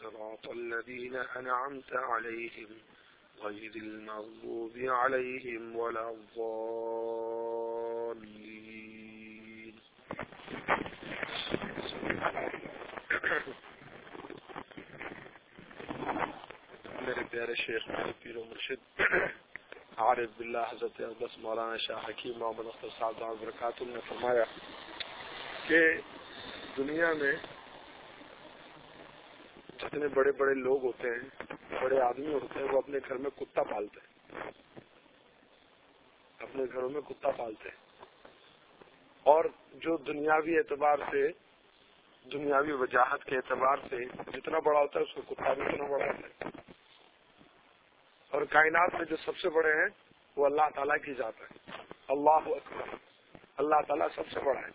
صراط الذين أنعمت عليهم غير المغضوب عليهم ولا الضالين. میرے پیارے شیخ میرے پیر و مرشد عارف باللہ حضرت اقدس مولانا شاہ حکیم محمد اختر صاحب دامت برکاتہ نے فرمایا کہ دنیا میں جتنے بڑے بڑے لوگ ہوتے ہیں، بڑے آدمی ہوتے ہیں، وہ اپنے گھر میں کتا پالتے ہیں، اپنے گھروں میں کتا پالتے ہیں، اور جو دنیاوی اعتبار سے، دنیاوی وجاہت کے اعتبار سے جتنا بڑا ہوتا ہے اس کا کتا بھی اتنا بڑا ہوتا ہے، اور کائنات میں جو سب سے بڑے ہیں وہ اللہ تعالیٰ کی ذات ہے. اللہ اکبر، اللہ تعالیٰ سب سے بڑا ہے.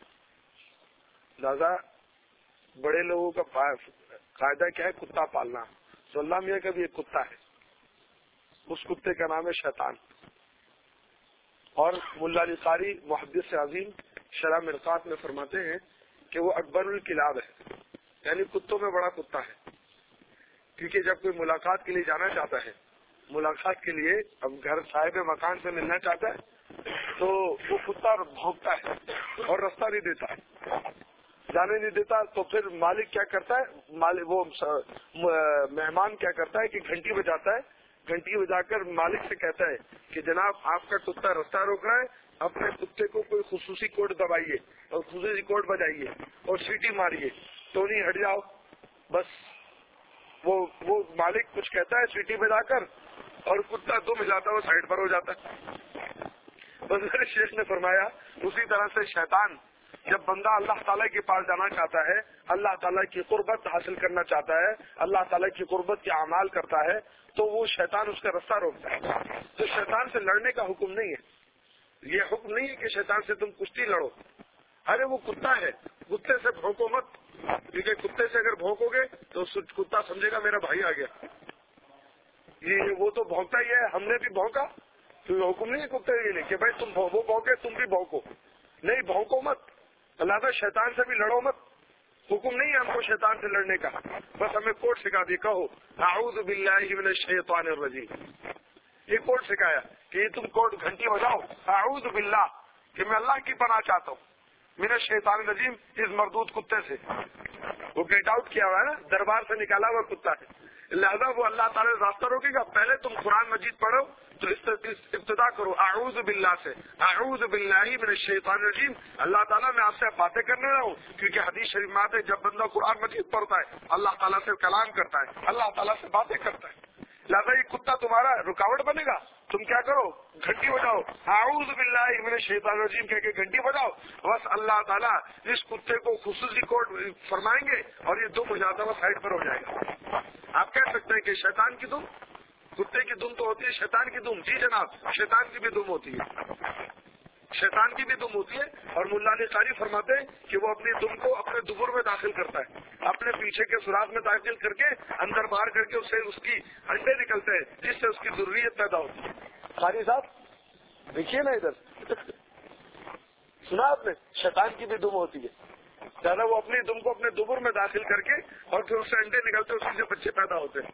لہذا بڑے لوگوں کا قاعدہ کیا ہے؟ کتا پالنا. تو اللہ میاں کا بھی ایک کتا ہے، اس کتے کا نام ہے شیطان. اور ملا علی قاری محدث عظیم شرح مرقات میں فرماتے ہیں کہ وہ اکبر الکلاب ہے، یعنی کتوں میں بڑا کتا ہے. کیونکہ جب کوئی ملاقات کے لیے جانا چاہتا ہے، ملاقات کے لیے اب گھر صاحب مکان سے ملنا چاہتا ہے تو وہ کتا بھونکتا ہے اور رستہ نہیں دیتا ہے، جانے نہیں دیتا. تو پھر مالک کیا کرتا ہے؟ وہ مہمان کیا کرتا ہے کہ گھنٹی بجاتا ہے. گھنٹی بجا کر مالک سے کہتا ہے کہ جناب آپ کا کتا رستہ روک رہا ہے، اپنے کتے کو کوئی خصوصی کوڈ دبائیے اور خصوصی کوڈ بجائیے اور سیٹی ماریے تو نہیں ہٹ جاؤ. بس وہ مالک کچھ کہتا ہے سیٹی بجا کر اور کتا دم ہلاتا ہے، وہ سائڈ پر ہو جاتا ہے. بس میرے شیخ نے فرمایا اسی طرح سے شیطان جب بندہ اللہ تعالیٰ کے پاس جانا چاہتا ہے، اللہ تعالیٰ کی قربت حاصل کرنا چاہتا ہے، اللہ تعالیٰ کی قربت کے اعمال کرتا ہے، تو وہ شیطان اس کا رستہ روکتا ہے. تو شیطان سے لڑنے کا حکم نہیں ہے، یہ حکم نہیں ہے کہ شیطان سے تم کشتی لڑو. ارے وہ کتا ہے، کتے سے بھونکو مت، کیونکہ کتے سے اگر بھونکو گے تو کتا سمجھے گا میرا بھائی آ گیا. یہ وہ تو بھونکتا ہی ہے، ہم نے بھی بھونکا. تو یہ حکم نہیں ہے کتے کے لیے کہ بھائی تم وہ بھونکے تم بھی بھونکو، نہیں بھونکو مت. اللہ شیطان سے بھی لڑو مت، حکم نہیں ہے ہم کو شیطان سے لڑنے کا. بس ہمیں کوڈ سکھا دی، کہو اعوذ باللہ من الشیطان الرجیم. یہ کوڈ سکھایا کہ یہ تم کوڈ گھنٹی بجاؤ اعوذ باللہ کہ میں اللہ کی پناہ چاہتا ہوں من الشیطان الرجیم، اس مردود کتے سے. وہ گیٹ آؤٹ کیا ہوا ہے نا، دربار سے نکالا ہوا کتا ہے. لہذا وہ اللہ تعالیٰ راستہ روکے گا. پہلے تم قرآن مجید پڑھو تو ابتدا کرو اعوذ باللہ سے، اعوذ باللہ من الشیطان الرجیم. اللہ تعالیٰ میں آپ سے باتیں کرنے رہا ہوں، کیونکہ حدیث شریف میں آتے ہے جب بندہ قرآن مجید پڑھتا ہے اللہ تعالیٰ سے کلام کرتا ہے، اللہ تعالیٰ سے باتیں کرتا ہے. لہذا یہ کتا تمہارا رکاوٹ بنے گا. تم کیا کرو؟ گھنٹی بجاؤ اعوذ باللہ من الشیطان الرجیم کہہ کے گھنٹی بجاؤ. بس اللہ تعالیٰ اس کتے کو خصوصی کوڈ فرمائیں گے اور یہ دم ہو جاتا ہے، وہ سائڈ پر ہو جائے گا. آپ کہہ سکتے ہیں کہ شیطان کی دم، کتے کی دم تو ہوتی ہے، شیطان کی دم جی جناب شیطان کی بھی دم ہوتی ہے، شیطان کی بھی دم ہوتی ہے. اور ملا علی قاری فرماتے ہیں کہ وہ اپنی دم کو اپنے دبر میں داخل کرتا ہے، اپنے پیچھے کے سوراخ میں داخل کر کے اندر باہر کر کے اس سے اس کی انڈے نکلتے ہیں جس سے اس کی ضروریت پیدا ہوتی ہے. قاری صاحب دیکھیے نا ادھر، سنا آپ نے؟ شیطان کی بھی دم ہوتی ہے. زیادہ وہ اپنی دم کو اپنے دبر میں داخل کر کے اور پھر اس سے انڈے نکلتے اسی سے بچے پیدا ہوتے ہیں.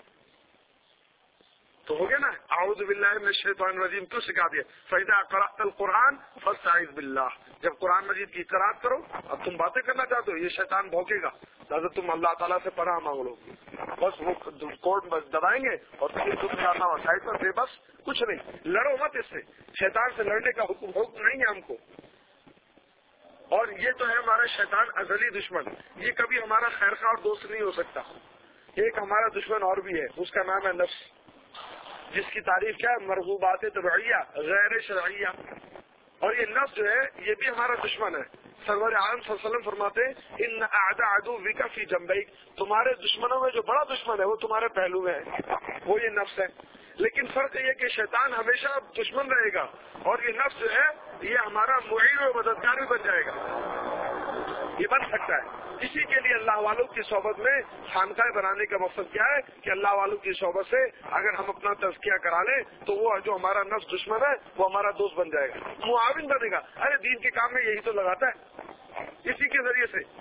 تو ہو گیا نا اعوذ باللہ من الشیطان الرجیم کیوں سکھا دیا؟ فَإِذَا قَرَأْتَ الْقُرْآنَ فَاسْتَعِذْ بِاللَّهِ. جب قرآن مجید کی قرأت کرو، اب تم باتیں کرنا چاہتے ہو، یہ شیطان بھونکے گا، لہٰذا تم اللہ تعالیٰ سے پناہ مانگ لو. بس وہ کوڈ دبائیں گے اور تم جانا ہو سائڈ پر سے، بس کچھ نہیں. لڑو مت اس سے، شیطان سے لڑنے کا حکم نہیں ہے ہم کو. اور یہ تو ہے ہمارا شیطان ازلی دشمن، یہ کبھی ہمارا خیرخواہ اور دوست نہیں ہو سکتا. ایک ہمارا دشمن اور بھی ہے، اس کا نام ہے نفس، جس کی تعریف کیا ہے؟ مرغوبات طبعیہ غیر شرعیہ. اور یہ نفس جو ہے یہ بھی ہمارا دشمن ہے. سرور عالم صلی اللہ علیہ وسلم فرماتے ہیں ان اعداء عدوک فی جنبیک، تمہارے دشمنوں میں جو بڑا دشمن ہے وہ تمہارے پہلو میں ہے، وہ یہ نفس ہے. لیکن فرق یہ کہ شیطان ہمیشہ دشمن رہے گا اور یہ نفس جو ہے یہ ہمارا معین و مددگار بھی بن جائے گا، یہ بن سکتا ہے. اسی کے لیے اللہ والوں کی صحبت میں خانقاہ بنانے کا مقصد کیا ہے کہ اللہ والوں کی صحبت سے اگر ہم اپنا تزکیہ کرا لیں تو وہ جو ہمارا نفس دشمن ہے وہ ہمارا دوست بن جائے گا، معاون بنے گا. ارے دین کے کام میں یہی تو لگاتا ہے، اسی کے ذریعے سے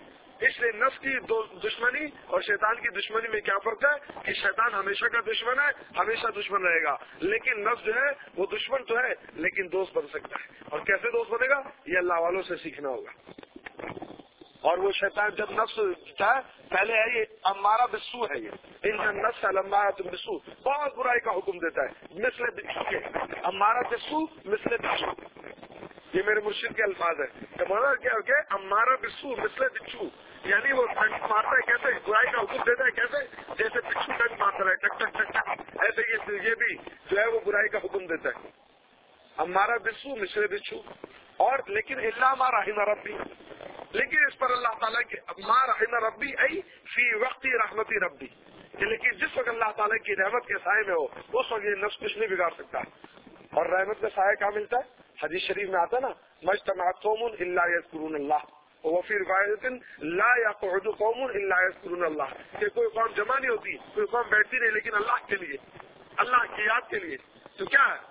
اس لیے نفس کی دشمنی اور شیطان کی دشمنی میں کیا فرق ہے کہ شیطان ہمیشہ کا دشمن ہے، ہمیشہ دشمن رہے گا، لیکن نفس جو ہے وہ دشمن تو ہے لیکن دوست بن سکتا ہے. اور کیسے دوست بنے گا؟ یہ اللہ والوں سے سیکھنا ہوگا. اور وہ شیطان جب نفس ہے پہلے ہے یہ امارہ بسو ہے، یہ ان نفس الامارۃ بالسوء بہت برائی کا حکم دیتا ہے مثل بچو کے، امارہ بسو مثل بچو. یہ میرے مرشد کے الفاظ ہے کہ مانا کیا کہ امارہ بسو مثل بچو، یعنی وہ ڈنک مارتا ہے کیسے، برائی کا حکم دیتا ہے کیسے، جیسے بچو ڈنک مارتا ہے ٹک ٹک ٹک ٹک، ایسے یہ بھی جو ہے وہ برائی کا حکم دیتا ہے. امارہ بسو مثل بچو. اور لیکن اللہ ما رحم ربی، لیکن اس پر اللہ تعالیٰ کے ما رحم ربی ای فی وقت رحمتی ربی، لیکن جس وقت اللہ تعالیٰ کی رحمت کے سائے میں ہو اس وقت یہ نفس کچھ نہیں بگاڑ سکتا. اور رحمت کا سایہ کہاں ملتا ہے؟ حدیث شریف میں آتا نا مجتمعت قوم الا یذکرون اللہ، وفی روایت لا یقعد قوم الا یذکرون اللہ، کہ کوئی قوم جمع نہیں ہوتی، کوئی قوم بیٹھتی نہیں لیکن اللہ کے لیے، اللہ کی یاد کے لیے. تو کیا ہے؟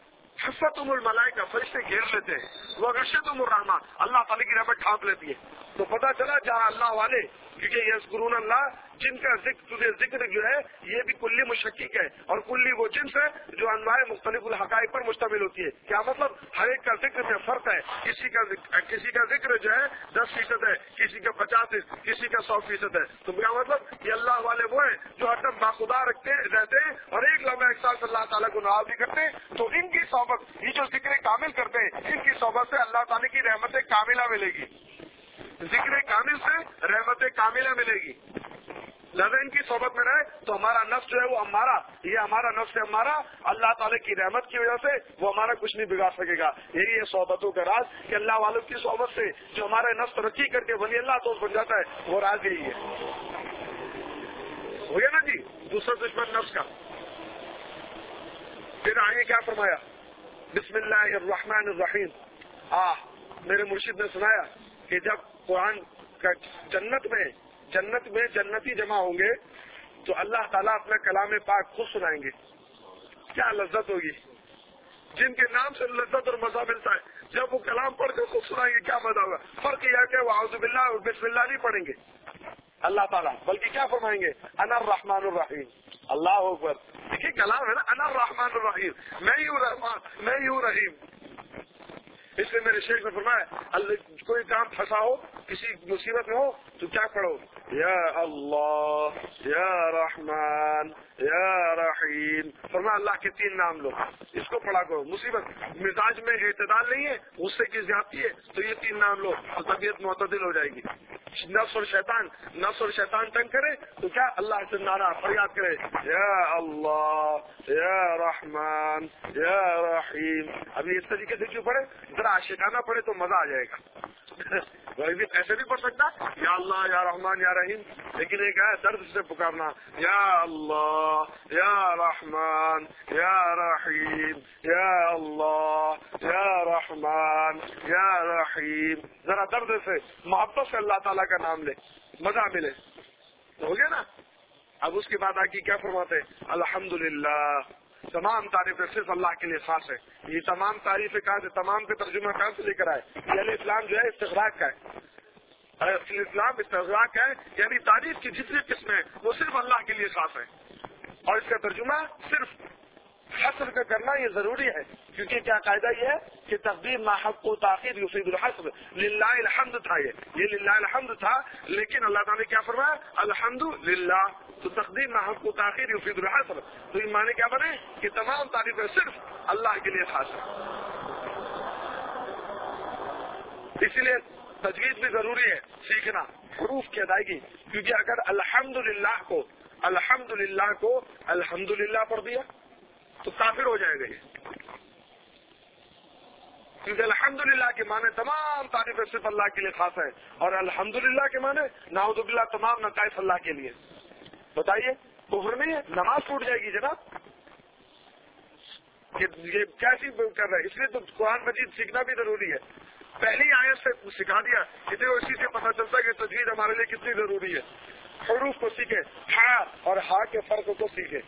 حفتم الملائکہ، فرشتے گھیر لیتے ہیں، وہ غشیتم الرحمہ، اللہ تعالیٰ کی رحمت ڈھانپ لیتی ہے. تو پتہ چلا جہاں اللہ والے، کیونکہ یذکرون اللہ، جن کا ذکر جو ہے یہ بھی کلی مشکک ہے، اور کلی وہ جنس ہے جو انواع مختلف الحقائق پر مشتمل ہوتی ہے. کیا مطلب؟ ہر ایک کا ذکر میں فرق ہے، کسی کا ذکر جو ہے 10% ہے، کسی کا 50، کسی کا 100% ہے. تو کیا مطلب؟ یہ اللہ والے وہ ہیں جو ہر دم باخدا رہتے ہیں اور ایک لمحہ ایک سال سے اللہ تعالیٰ کو ناراض نہیں کرتے. تو ان کی صحبت، یہ جو ذکر کامل کرتے ہیں، ان کی صحبت سے اللہ تعالیٰ کی رحمت کاملہ ملے گی. ذکر کامل سے رحمت کاملہ ملے گی. لہذا ان کی صحبت میں رہے تو ہمارا نفس جو ہے وہ ہمارا، یہ ہمارا نفس ہے ہمارا، اللہ تعالیٰ کی رحمت کی وجہ سے وہ ہمارا کچھ نہیں بگاڑ سکے گا. یہی ہے صحبتوں کا راز کہ اللہ والوں کی صحبت سے جو ہمارا نفس ترقی کر کے ولی اللہ دوست بن جاتا ہے، وہ راز یہی ہے. ہو گیا نا جی دوسرا دشمن نفس کا. پھر آگے کیا فرمایا؟ بسم اللہ الرحمن الرحیم. میرے مرشد نے سنایا کہ جب قرآن کا جنت میں جنتی جمع ہوں گے تو اللہ تعالیٰ اپنا کلام پاک خود سنائیں گے. کیا لذت ہوگی! جن کے نام سے لذت اور مزہ ملتا ہے، جب وہ کلام پڑھ کے خود سنائیں گے کیا مزہ ہوگا. فرق یہ ہے کہ وہ اعوذ باللہ اور بسم اللہ نہیں پڑھیں گے اللہ تعالیٰ، بلکہ کیا فرمائیں گے؟ انا الرحمن الرحیم. اللہ اکبر. دیکھیے کلام ہے نا، انا الرحمن الرحیم، میں ہی ہوں رحمان، میں ہی ہوں رحیم. اس لیے میرے شیخ نے فرمایا کوئی کام پھنسا ہو، کسی مصیبت میں ہو تو کیا پڑھو؟ یا اللہ، یا رحمان، یا رحیم. فرمایا اللہ کے 3 نام لو، اس کو پڑھا کرو. مصیبت مزاج میں اعتدال نہیں ہے، غصے کی زیادتی ہے تو یہ 3 نام لو تو طبیعت معتدل ہو جائے گی. نفس اور شیطان تنگ کرے تو کیا اللہ سے نعرہ فریاد کرے، یا اللہ، یا رحمان، یا رحیم. ابھی اس طریقے سے کیوں پڑھے؟ ذرا عاشقانہ پڑھے تو مزہ آ جائے گا. بھی ایسے نہیں پڑھ سکتا یا اللہ، یا رحمان، یا رحیم، لیکن ایک ہے درد سے پکارنا، یا اللہ، یا رحمان، یا رحیم، یا اللہ، یا رحمان، یا رحیم. ذرا درد سے، محبت سے اللہ تعالیٰ کا نام لے، مزہ ملے. ہو گیا نا. اب اس کے بعد آگے کیا فرماتے؟ الحمدللہ، تمام تعریفیں صرف اللہ کے لیے خاص ہے. یہ تمام تعریفیں کہاں سے، تمام کے ترجمہ کہاں سے لے کر آئے؟ یعنی اسلام جو ہے استغراق کا ہے، اسلام استغراق کا ہے، یعنی تعریف کی جتنی قسمیں ہیں وہ صرف اللہ کے لیے خاص ہے. اور اس کا ترجمہ صرف حسر کا کرنا یہ ضروری ہے، کیونکہ کیا قاعدہ یہ ہے کہ تقدیم ما حق و تاخیر یفید الحسر. للہ الحمد تھا، یہ للہ الحمد تھا، لیکن اللہ تعالیٰ نے کیا فرمایا؟ الحمد للہ. تو تقدیم ما حق و تاخیر یفید الحسر. تو یہ معنی کیا بنے کہ تمام تعریفیں صرف اللہ کے لیے خاص ہے. اسی لیے تجوید بھی ضروری ہے سیکھنا، حروف کی ادائیگی، کیونکہ اگر الحمدللہ کو الحمدللہ پڑھ دیا تو کافر ہو جائے گا یہ. کیونکہ الحمدللہ کے معنی تمام تعریفیں صرف اللہ کے لیے خاص ہے، اور الحمدللہ کے معنی نعوذ باللہ تمام نقائص اللہ کے لیے. بتائیے کفر نہیں ہے؟ نماز ٹوٹ جائے گی جناب. یہ کیسی کر رہا ہے؟ اس لیے تو قرآن مجید سیکھنا بھی ضروری ہے. پہلی آیت سے سکھا دیا، کتنے اسی سے پتہ چلتا ہے کہ تجوید ہمارے لیے کتنی ضروری ہے. حروف کو سیکھے، ہا اور ہا کے فرق کو سیکھے.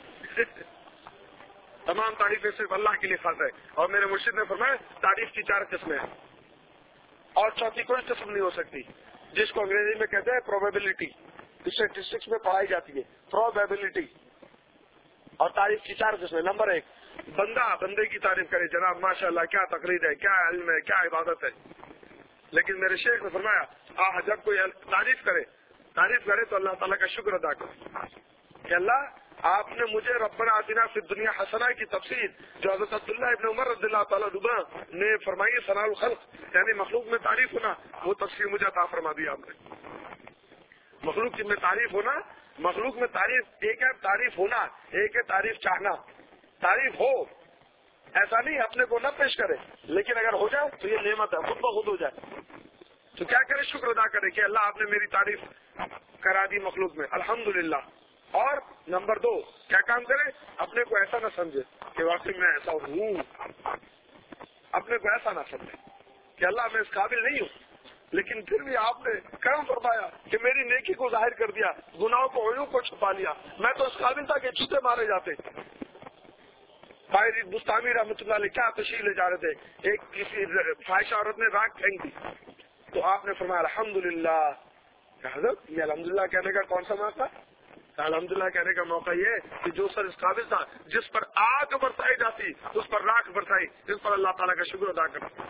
تمام تعریفیں صرف اللہ کے لیے خاص ہے. اور میرے مرشد نے فرمایا تعریف کی 4 قسمیں ہیں اور چوتھی کوئی قسم نہیں ہو سکتی. جس کو انگریزی میں کہتے ہیں پروبیبلٹی، اسٹیٹسٹکس میں پڑھائی جاتی ہے پروبیبلٹی. اور تعریف کی 4 قسمیں. نمبر 1 بندہ بندے کی تعریف کرے، جناب ماشاءاللہ کیا تقریر ہے، کیا علم ہے، کیا عبادت ہے. لیکن میرے شیخ نے فرمایا جب کوئی تعریف کرے تو اللہ تعالیٰ کا شکر ادا کرے کہ اللہ آپ نے مجھے ربنا آتنا فی الدنیا حسنہ کی تفسیر جو حضرت عبداللہ ابن عمر رضی اللہ تعالیٰ عنہ نے فرمائی ہے، ثناء الخلق یعنی مخلوق میں تعریف ہونا، وہ تفسیر مجھے عطا فرما دی آپ نے. مخلوق میں تعریف ہونا، مخلوق میں تعریف ایک ہے تعریف ہونا، ایک ہے تعریف چاہنا. تعریف ہو ایسا نہیں اپنے کو نہ پیش کرے، لیکن اگر ہو جائے تو یہ نعمت ہے، خود بخود ہو جائے تو کیا کرے، شکر ادا کرے کہ اللہ آپ نے میری تعریف کرا دی مخلوق میں، الحمدللہ. اور نمبر 2 کیا کام کرے، اپنے کو ایسا نہ سمجھے کہ واقعی میں ایسا ہوں، اپنے کو ایسا نہ سمجھے کہ اللہ میں اس قابل نہیں ہوں، لیکن پھر بھی آپ نے کرم فرمایا کہ میری نیکی کو ظاہر کر دیا، گناہوں کو عیوب کو چھپا لیا. میں تو اس قابل تھا کہ جوتے مارے جاتے. باہر بستانی رحمۃ اللہ علیہ کیا تشریح لے جا رہے تھے، ایک کسی فاحشہ عورت نے راکھ پھینک دی تو آپ نے فرمایا الحمدللہ. حضرت یہ الحمدللہ کہنے کا کون سا موقع؟ الحمدللہ کہنے کا موقع یہ کہ جو سر اس قابل تھا، جس پر آگ برسائی جاتی اس پر راکھ برسائی، جس پر اللہ تعالیٰ کا شکر ادا کرتا.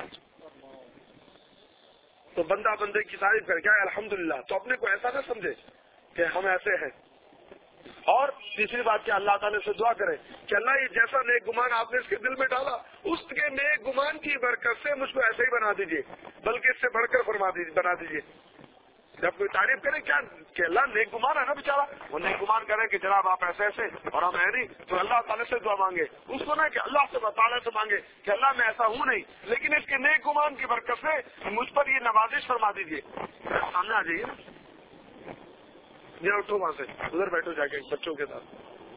تو بندہ بندے کی تعریف کر کیا الحمدللہ، تو اپنے کو ایسا نہ سمجھے کہ ہم ایسے ہیں. اور تیسری بات کیا، اللہ تعالیٰ سے دعا کرے کہ اللہ یہ جیسا نیک گمان آپ نے اس کے دل میں ڈالا، اس کے نیک گمان کی برکت سے مجھ کو ایسے ہی بنا دیجیے، بلکہ اس سے بڑھ کر بنا دیجیے. جب کوئی تعریف کرے کیا کہ اللہ نیک گمان ہے نا بیچارہ، وہ نیک گمان کرے کہ جناب آپ ایسے ایسے اور ہم ہے نہیں، تو اللہ تعالیٰ سے دعا مانگے. اس کو نہ کہ اللہ سے تعالیٰ سے مانگے کہ اللہ میں ایسا ہوں نہیں، لیکن اس کے نیک گمان کی برکت سے مجھ پر یہ نوازش فرما دیجیے. سامنے آ جائیے نا، یہ اٹھو وہاں سے ادھر بیٹھو جا کے بچوں کے ساتھ.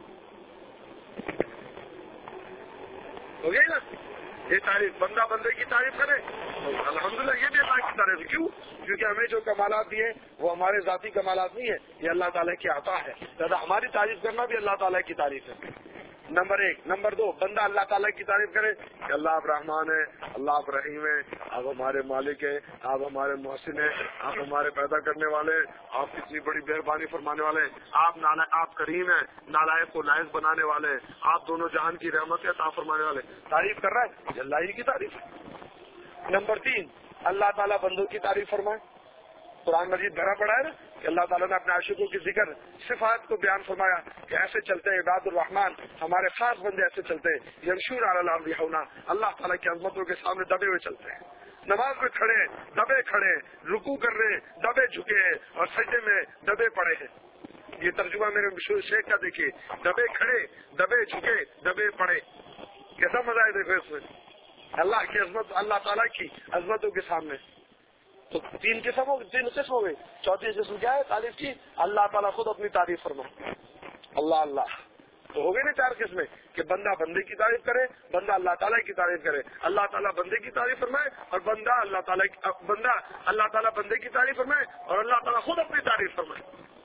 ہو گئی نا یہ تعریف، بندہ بندے کی تعریف کرے الحمدللہ. یہ بھی اللہ کی تعریف. کیوں؟ کیونکہ ہمیں جو کمالات دیے وہ ہمارے ذاتی کمالات نہیں ہے، یہ اللہ تعالیٰ کی عطا ہے. لہٰذا ہماری تعریف کرنا بھی اللہ تعالیٰ کی تعریف ہے. نمبر 1. نمبر 2 بندہ اللہ تعالیٰ کی تعریف کرے کہ اللہ آپ رحمان ہیں، اللہ آپ رحیم ہیں، آپ ہمارے مالک ہیں، آپ ہمارے محسن ہیں، آپ ہمارے پیدا کرنے والے ہیں، آپ کتنی بڑی مہربانی فرمانے والے ہیں، آپ کریم ہیں، نالائق کو لائق بنانے والے ہیں، آپ دونوں جہان کی رحمت عطا فرمانے والے. تعریف کر رہا ہے یہ اللہ ہی کی تعریف ہے. نمبر 3 اللہ تعالیٰ بندوں کی تعریف فرمائے. قرآن مجید بھرا پڑا ہے نا کہ اللہ تعالیٰ نے اپنے عاشقوں کی ذکر صفات کو بیان فرمایا کہ ایسے چلتے ہیں عباد الرحمان، ہمارے خاص بندے ایسے چلتے ہیں، یمشون علی الارض ہونا، اللہ تعالیٰ کی عظمتوں کے سامنے دبے ہوئے چلتے ہیں. نماز میں کھڑے دبے کھڑے، رکوع کر رہے دبے جھکے ہیں، اور سجدے میں دبے پڑے ہیں. یہ ترجمہ میرے مشہور شیخ کا دیکھیے، دبے کھڑے دبے جھکے دبے پڑے. کیسا مزہ ہے دیکھو اس میں، اللہ کی عظمت، اللہ تعالیٰ کی عظمتوں کے سامنے. تو 3 قسم ہو گئی. 4تھی قسم کیا ہے تعریف کی؟ اللہ تعالیٰ خود اپنی تعریف فرمائے، اللہ اللہ. تو ہو گئے نا 4 قسمیں کہ بندہ بندے کی تعریف کرے، بندہ اللہ تعالیٰ کی تعریف کرے، اللہ تعالیٰ بندے کی تعریف فرمائے، اور بندہ اللہ تعالیٰ بندے کی تعریف فرمائے، اور اللہ تعالیٰ خود اپنی تعریف فرمائے.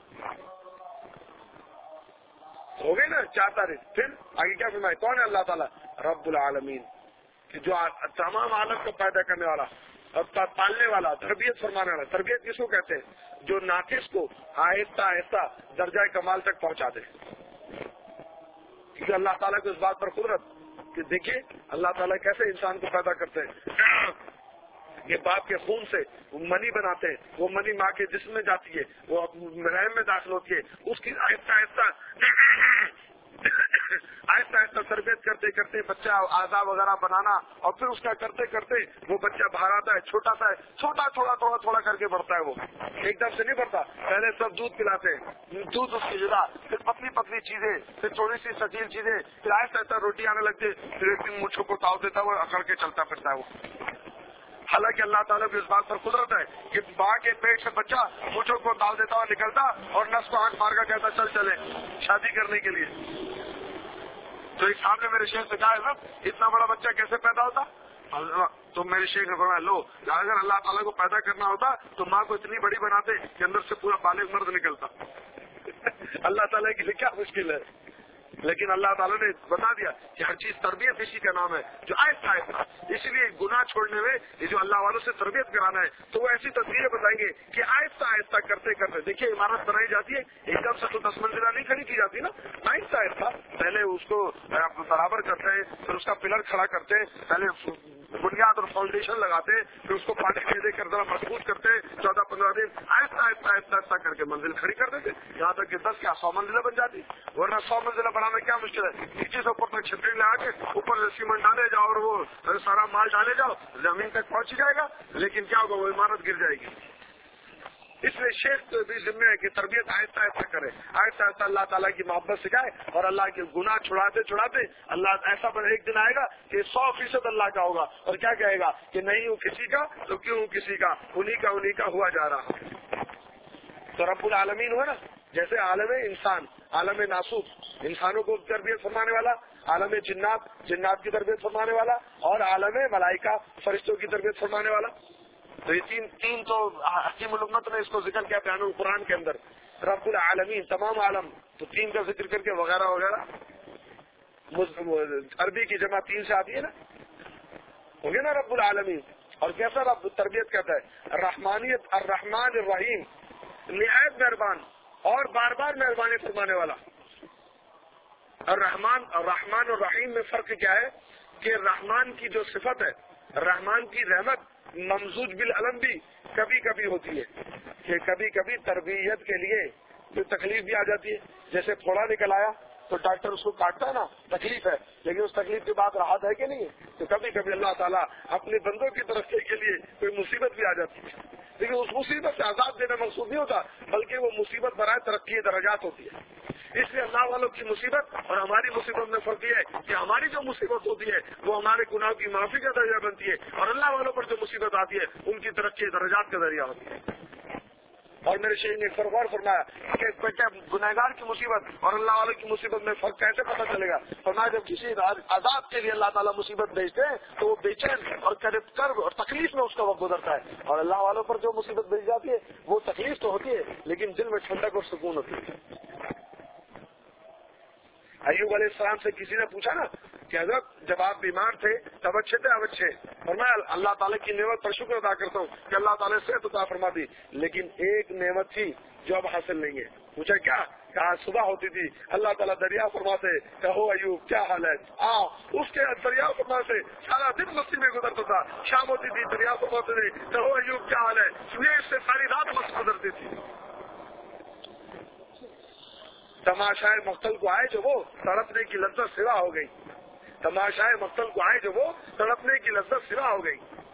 ہو گئی نا 4 تعریف. پھر آگے کیا فرمائے؟ کون ہے اللہ تعالیٰ؟ رب العالمین، کہ جو تمام عالم کو پیدا کرنے والا اور پالنے والا، تربیت فرمانے والا. تربیت کس کو کہتے ہیں؟ جو ناقص کو آہستہ آہستہ درجہ کمال تک پہنچا دے. کیونکہ اللہ تعالیٰ کو اس بات پر قدرت کہ دیکھیے اللہ تعالیٰ کیسے انسان کو پیدا کرتے ہیں. یہ باپ کے خون سے منی بناتے ہیں، وہ منی ماں کے جسم میں جاتی ہے، وہ رحم میں داخل ہوتی ہے، اس کی آہستہ آہستہ تربیت کرتے کرتے بچہ اعضاء وغیرہ بنانا، اور پھر اس کا کرتے کرتے وہ بچہ باہر آتا ہے، چھوٹا سا ہے، تھوڑا کر کے بڑھتا ہے. وہ ایک دم سے نہیں بڑھتا. پہلے سب دودھ پلاتے ہیں، دودھ اس کی جگہ، پھر پتلی چیزیں، پھر تھوڑی سی سچیل چیزیں، پھر آہستہ روٹی آنے لگتی، پھر ایک دن مچھوں کو تاؤ دیتا ہے، وہ اکڑ کے چلتا پھرتا ہے وہ. حالانکہ اللہ تعالیٰ کی اس بات پر قدرت ہے کہ ماں کے پیٹ سے بچہ مچھوں کو تاؤ دیتا ہوا نکلتا اور نس کو آنکھ مار کر کہتا چل چلے شادی کرنے کے لیے. تو ایک سامنے میرے شیخ سے کہا ہے صاحب اتنا بڑا بچہ کیسے پیدا ہوتا؟ تو میرے شیخ نے فرمایا لو اگر اللہ تعالیٰ کو پیدا کرنا ہوتا تو ماں کو اتنی بڑی بناتے کہ اندر سے پورا بالغ مرد نکلتا. اللہ تعالیٰ کے لیے کیا مشکل ہے. لیکن اللہ تعالیٰ نے بتا دیا کہ ہر چیز تربیت اسی کا نام ہے جو آہستہ آہستہ. اس لیے گناہ چھوڑنے میں یہ جو اللہ والوں سے تربیت کرانا ہے تو وہ ایسی تصویریں بتائیں گے کہ آہستہ آہستہ کرتے کرتے. دیکھیے عمارت بنائی جاتی ہے ایک دم سے تو 10 منزلہ نہیں کھڑی کی جاتی نا, آہستہ آہستہ پہلے اس کو برابر کرتے ہیں, پھر اس کا پلر کھڑا کرتے ہیں, پہلے بنیاد اور فاؤنڈیشن لگاتے ہیں, پھر اس کو پانی دے کر ذرا مضبوط کرتے ہیں, 14-15 دن آہستہ آہستہ آہستہ آہستہ کر کے منزل کھڑی کر دیتے, یہاں تک کہ 10 کیا 100 منزلیں بن جاتی. ورنہ 100 منزلیں بنانا کیا مشکل ہے, نیچے سے اوپر تک چھتری لگا کے اوپر سے سیمنٹ ڈالے جاؤ اور وہ سارا مال ڈالے جاؤ, زمین تک پہنچ جائے گا, لیکن کیا ہوگا وہ عمارت گر جائے گی. اس لیے شیخ بھی ذمہ ہے کہ تربیت آہستہ آہستہ کرے, آہستہ آہستہ اللہ تعالیٰ کی محبت سکھائے اور اللہ کے گناہ چھڑاتے چھڑاتے اللہ ایسا پر ایک دن آئے گا کہ 100% اللہ کا ہوگا, اور کیا کہے گا کہ نہیں ہوں کسی کا تو کیوں ہوں کسی کا, انہی کا ہوا جا رہا. تو رب العالمین ہوا نا, جیسے عالم انسان, عالم ناسوت انسانوں کو تربیت فرمانے والا, عالم جنات کی تربیت فرمانے والا, اور عالم ملائکہ فرشتوں کی تربیت فرمانے والا. تو یہ تین تو حکیم الامت نے اس کو ذکر کیا بیان القرآن کے اندر, رب العالمین تمام عالم, تو 3 کا ذکر کر کے وغیرہ وغیرہ. عربی کی جمع 3 سے آتی ہے نا, ہو گیا نا رب العالمین. اور کیسا رب تربیت کہتا ہے, رحمانیت الرحمن الرحیم, نہایت مہربان اور بار بار مہربانی فرمانے والا. الرحمن الرحیم میں فرق کیا ہے کہ رحمان کی جو صفت ہے, رحمان کی رحمت ممزوج بالعلم بھی کبھی کبھی ہوتی ہے, کہ کبھی کبھی تربیت کے لیے کوئی تکلیف بھی آ جاتی ہے. جیسے پھوڑا نکل آیا تو ڈاکٹر اس کو کاٹتا ہے نا, تکلیف ہے, لیکن اس تکلیف کے بعد راحت ہے کہ نہیں ہے. تو کبھی کبھی اللہ تعالیٰ اپنے بندوں کی ترقی کے لیے کوئی مصیبت بھی آ جاتی ہے, لیکن اس مصیبت سے آزاد دینا مقصود نہیں ہوتا, بلکہ وہ مصیبت برائے ترقی درجات ہوتی ہے. اس لیے اللہ والوں کی مصیبت اور ہماری مصیبت میں فرق یہ ہے کہ ہماری جو مصیبت ہوتی ہے وہ ہمارے گناہوں کی معافی کا ذریعہ بنتی ہے, اور اللہ والوں پر جو مصیبت آتی ہے ان کی ترقی درجات کا ذریعہ ہوتی ہے. اور میرے شیخ نے فرق اور فرمایا کہ گنہگار کی مصیبت اور اللہ والوں کی مصیبت میں فرق کیسے پتہ چلے گا. فرمایا جب کسی عذاب کے لیے اللہ تعالیٰ مصیبت بھیجتے ہیں تو وہ بے چین اور کرب اور تکلیف میں اس کا وقت گزرتا ہے, اور اللہ والوں پر جو مصیبت بھیج جاتی ہے وہ تکلیف تو ہوتی ہے لیکن دل میں ٹھنڈک اور سکون ہوتی ہے. ایوب علیہ السلام سے کسی نے پوچھا نا کہ حضرت جب آپ بیمار تھے تب اچھے تھے, اب اچھے, اور میں اللہ تعالیٰ کی نعمت پر شکر ادا کرتا ہوں کہ اللہ تعالیٰ سے صحت عطا فرما دی, لیکن ایک نعمت تھی جو اب حاصل نہیں ہے. پوچھا کیا؟ کہا صبح ہوتی تھی اللہ تعالیٰ دریا فرما سے کہو ایوب کیا حال ہے, اس کے دریا فرما سے سارا دن مستی میں گزرتا تھا, شام ہوتی تھی دریا فرما سے کہو ایوب کیا حال ہے, اس سے ساری رات مست گزرتی تھی. تماشائے مقتل کو آئے جو وہ تڑپنے کی لذت سوا ہو گئی, تماشائے مقتل کو آئے جو وہ تڑپنے کی لذت سوا ہو گئی.